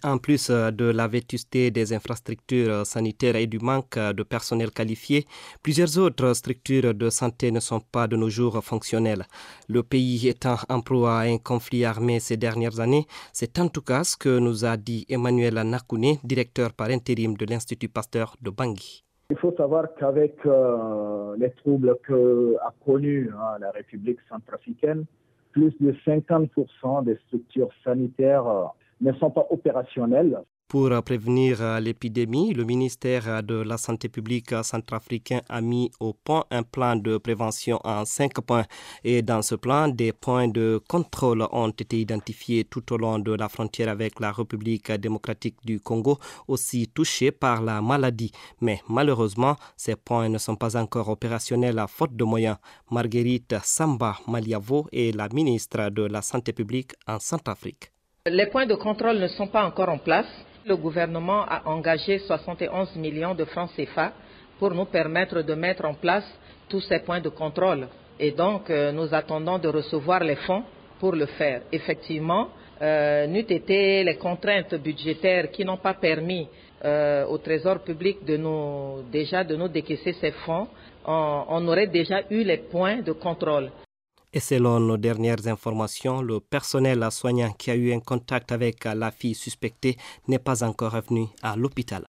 En plus de la vétusté des infrastructures sanitaires et du manque de personnel qualifié, plusieurs autres structures de santé ne sont pas de nos jours fonctionnelles. Le pays étant en proie à un conflit armé ces dernières années, c'est en tout cas ce que nous a dit Emmanuel Nakouné, directeur par intérim de l'Institut Pasteur de Bangui. Il faut savoir qu'avec les troubles qu'a connus la République centrafricaine, plus de 50% des structures sanitaires ne sont pas opérationnelles. Pour prévenir l'épidémie, le ministère de la Santé publique centrafricain a mis au point un plan de prévention en 5 points. Et dans ce plan, des points de contrôle ont été identifiés tout au long de la frontière avec la République démocratique du Congo, aussi touchée par la maladie. Mais malheureusement, ces points ne sont pas encore opérationnels à faute de moyens. Marguerite Samba Maliavo est la ministre de la Santé publique en Centrafrique. Les points de contrôle ne sont pas encore en place. Le gouvernement a engagé 71 millions de francs CFA pour nous permettre de mettre en place tous ces points de contrôle. Et donc, nous attendons de recevoir les fonds pour le faire. Effectivement, n'eût été les contraintes budgétaires qui n'ont pas permis au Trésor public de nous décaisser ces fonds, on aurait déjà eu les points de contrôle. Et selon nos dernières informations, le personnel soignant qui a eu un contact avec la fille suspectée n'est pas encore revenu à l'hôpital.